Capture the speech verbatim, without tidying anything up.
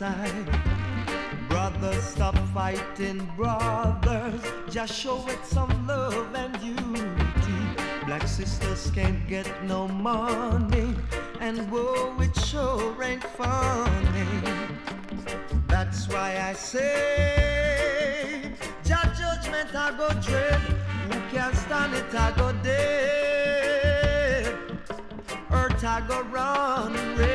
side. Brothers, stop fighting, brothers. Just show it some love and unity. Black sisters can't get no money, and whoa, it sure ain't funny. That's why I say, Jah judgment I go dread. Who can stand it I go dead. Earth I go run red.